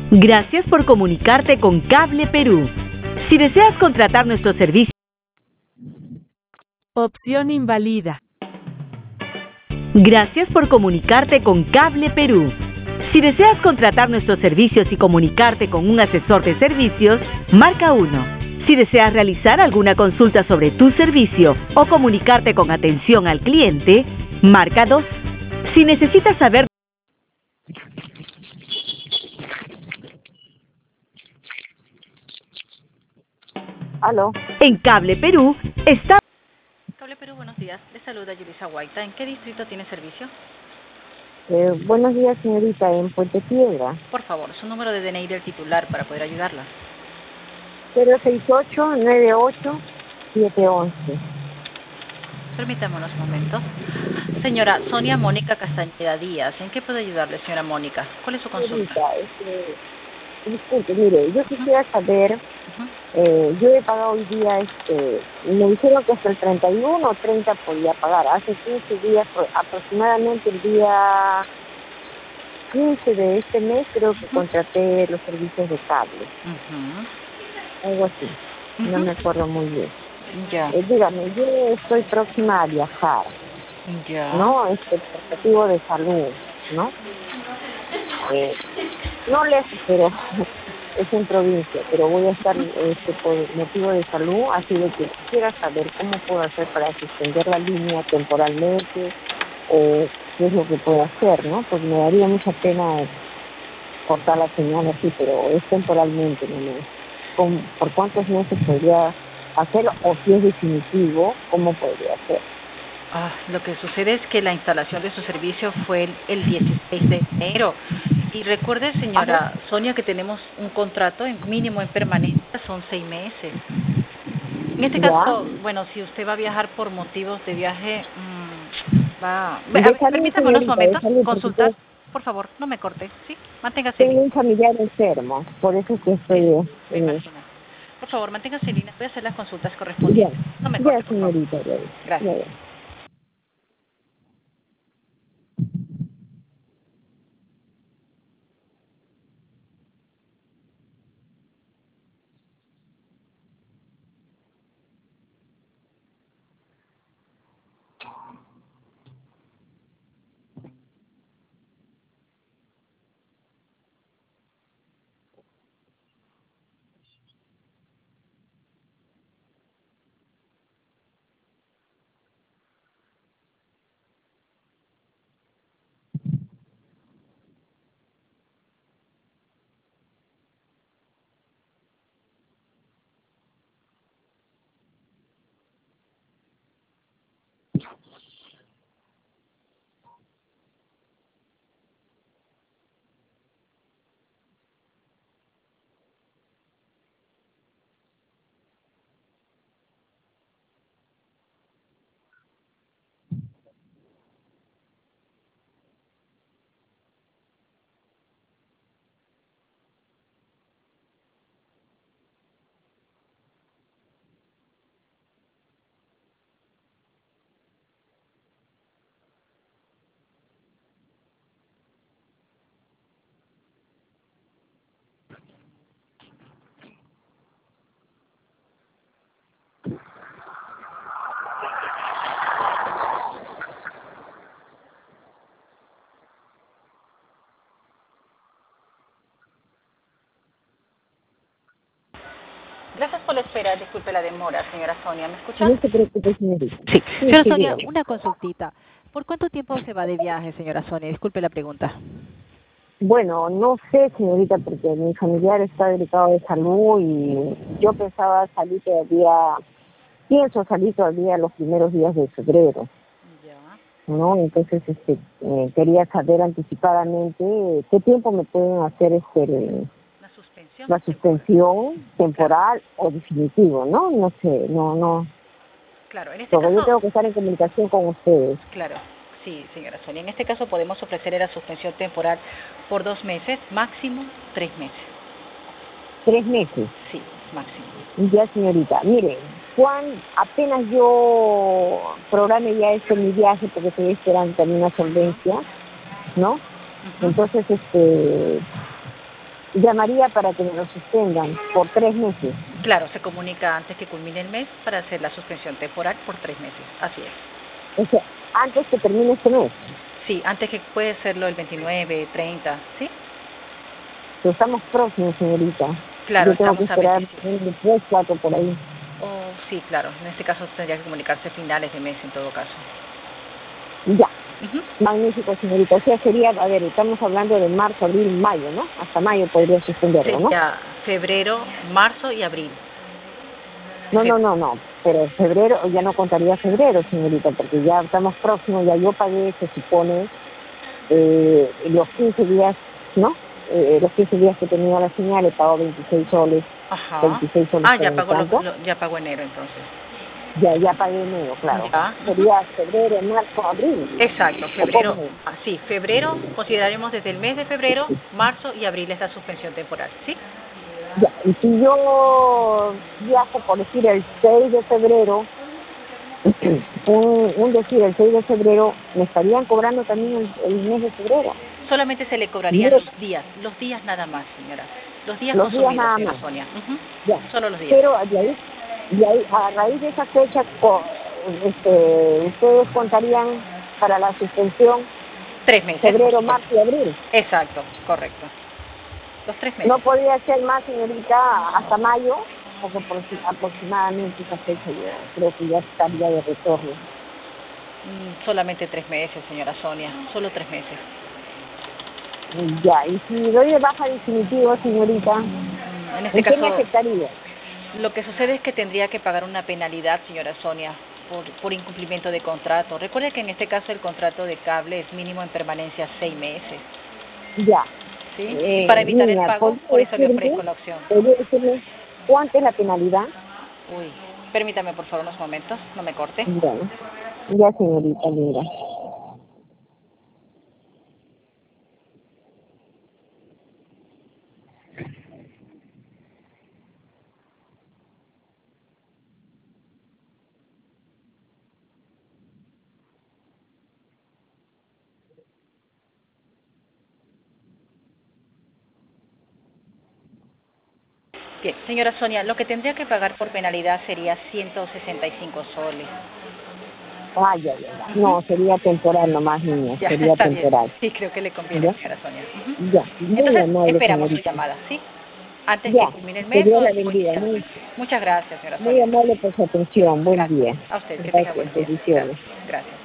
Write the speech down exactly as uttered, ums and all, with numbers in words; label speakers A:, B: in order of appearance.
A: Gracias por comunicarte con Cable Perú. Si deseas contratar nuestro servicio...
B: Opción invalida.
A: Gracias por comunicarte con Cable Perú. Si deseas contratar nuestros servicios y comunicarte con un asesor de servicios, marca uno. Si deseas realizar alguna consulta sobre tu servicio o comunicarte con atención al cliente, marca dos. Si necesitas saber...
C: Aló.
A: En Cable Perú está...
D: Cable Perú, buenos días. Les saluda Yulisa Guaita. ¿En qué distrito tiene servicio?
C: Eh, buenos días, señorita, en Puente Piedra.
D: Por favor, su número de D N I del titular para poder ayudarla.
C: cero seis ocho nueve ocho siete once.
D: Permítame unos momentos. Señora Sonia Mónica Castañeda Díaz, ¿en qué puedo ayudarle, señora Mónica? ¿Cuál es su consulta?
C: Señorita, este, disculpe, mire, yo quisiera saber,
D: Uh-huh.
C: eh, yo he pagado hoy día, este, me dijeron que hasta el treinta y uno o treinta podía pagar. Hace quince días, aproximadamente el día quince de este mes, creo que contraté los servicios de cable.
D: Uh-huh.
C: Algo así,
D: Uh-huh.
C: no me acuerdo muy bien.
D: Ya.
C: Eh, dígame, yo estoy próxima a viajar,
D: Ya.
C: ¿no? Este, por motivo de salud, ¿no? Eh, no lejos, pero es en provincia, pero voy a estar este, por motivo de salud, así de que quisiera saber cómo puedo hacer para suspender la línea temporalmente, o qué es lo que puedo hacer, ¿no? Porque me daría mucha pena cortar la señal así, pero es temporalmente, ¿no? ¿Con, ¿Por cuántos meses podría hacerlo? O si es definitivo, ¿cómo podría hacer?
D: Ah, lo que sucede es que la instalación de su servicio fue el, el dieciséis de enero. Y recuerde, señora
C: Ajá.
D: Sonia, que tenemos un contrato en mínimo en permanencia, son seis meses. En este
C: ¿Ya?
D: caso, bueno, si usted va a viajar por motivos de viaje, mmm, va... Ve, a
C: De
D: ver,
C: salud,
D: permítame unos
C: señorita, de
D: momentos,
C: salud, porque
D: consultar. Por favor, no me corte, ¿sí? Manténgase en
C: tengo
D: línea.
C: un familiar enfermo, por eso es que estoy...
D: Sí,
C: eh,
D: me
C: eh,
D: imagino. Por favor, manténgase en línea. Voy a hacer las consultas
C: ya,
D: correspondientes. No me
C: ya,
D: corte, por favor.
C: señorita, ya,
D: Gracias.
C: ya, ya.
D: Gracias por la espera. Disculpe la demora, señora Sonia. ¿Me escucha?
C: No se preocupe, señorita.
B: Sí.
C: Sí,
B: Señora
C: sí,
B: Sonia,
C: dígame.
B: una consultita. ¿Por cuánto tiempo se va de viaje, señora Sonia? Disculpe la pregunta.
C: Bueno, no sé, señorita, porque mi familiar está delicado de salud y yo pensaba salir todavía, pienso salir todavía los primeros días de febrero,
D: Ya.
C: ¿no? Entonces, este, eh, quería saber anticipadamente eh, qué tiempo me pueden hacer este el-
D: La suspensión.
C: la suspensión temporal o definitivo, ¿no? No sé, no, no,
D: Claro, en este
C: porque yo
D: caso,
C: tengo que estar en comunicación con ustedes.
D: claro, sí, señora Sonia. En este caso podemos ofrecer la suspensión temporal por dos meses, máximo tres meses.
C: Tres meses.
D: Sí, máximo.
C: Ya, señorita. Mire, Juan, apenas yo programe ya este mi viaje, porque estoy esperando también una solvencia, ¿no?
D: Ujú.
C: Entonces, este, llamaría para que me lo suspendan por tres meses.
D: Claro, se comunica antes que culmine el mes para hacer la suspensión temporal por tres meses. Así es.
C: O sea, antes que termine este mes.
D: Sí, antes que puede serlo el veintinueve, treinta, ¿sí?
C: Pero estamos próximos, señorita.
D: Claro,
C: Yo tengo que
D: estamos a
C: esperar
D: veintisiete.
C: tres, cuatro por ahí.
D: Oh, sí, claro. En este caso tendría que comunicarse a finales de mes en todo caso.
C: Ya.
D: Uh-huh.
C: Magnífico, señorita. O sea, sería, a ver, estamos hablando de marzo, abril, mayo, ¿no? Hasta mayo podría suspenderlo, ¿no?
D: Sería febrero, marzo y abril.
C: No, no, no, no. Pero febrero, ya no contaría febrero, señorita, porque ya estamos próximos, ya yo pagué, se supone, eh, los quince días, ¿no? Eh, los quince días que tenía la señal, he pagado veintiséis soles.
D: Ajá.
C: veintiséis soles.
D: Ah, ya pagó, lo, lo, ya pagó enero entonces.
C: Ya, ya pagué enero, claro.
D: Ya.
C: Sería febrero, marzo, abril.
D: Exacto, febrero. Ah, sí, febrero, consideraremos desde el mes de febrero, marzo y abril esta suspensión temporal, ¿sí?
C: Ya, y si yo viajo, por decir, el seis de febrero, un, un decir, el seis de febrero, ¿me estarían cobrando también el, el mes de febrero?
D: Solamente se le cobrarían los días, los días nada más, señora. Los días
C: los
D: consumidos,
C: días nada
D: señora
C: más.
D: Sonia. Uh-huh.
C: Ya.
D: Solo los días.
C: Pero de ahí, de ahí, a raíz de esa fecha, este, ustedes contarían para la suspensión
D: tres meses.
C: Febrero, marzo y abril.
D: Exacto, correcto. Los tres meses.
C: No podría ser más, señorita, hasta mayo, porque por aproximadamente esa fecha yo creo que ya estaría de retorno.
D: Mm, solamente tres meses, señora Sonia, solo tres meses.
C: Ya, y si doy de baja definitiva, señorita,
D: en, este
C: ¿en
D: caso,
C: qué me afectaría?
D: Lo que sucede es que tendría que pagar una penalidad, señora Sonia, por, por incumplimiento de contrato. Recuerde que en este caso el contrato de cable es mínimo en permanencia seis meses.
C: Ya.
D: ¿Sí?
C: Eh,
D: Para evitar
C: niña,
D: el pago, por eso le ofrezco la opción.
C: ¿Podría decirme cuánto es la penalidad?
D: Uy, permítame por favor unos momentos, no me corte.
C: Bueno, ya señorita, mira.
D: Bien, señora Sonia, lo que tendría que pagar por penalidad sería ciento sesenta y cinco soles.
C: Ay, ay, ay. No, sería temporal nomás, niña.
D: Ya,
C: sería
D: está
C: temporal.
D: Bien. Sí, creo que le conviene,
C: ¿Ya?
D: señora Sonia.
C: Uh-huh. Ya, muy
D: Entonces,
C: amable,
D: esperamos
C: señorita.
D: su llamada, ¿sí? Antes
C: Ya,
D: que culmine el
C: que
D: mes
C: Dios
D: o
C: la
D: después
C: bendiga. Muy,
D: Muchas gracias, señora
C: muy
D: Sonia.
C: amable por su atención. Buen
D: Gracias.
C: día.
D: A usted, que tenga
C: Gracias,
D: buen día.
C: bendiciones.
D: Gracias. Gracias.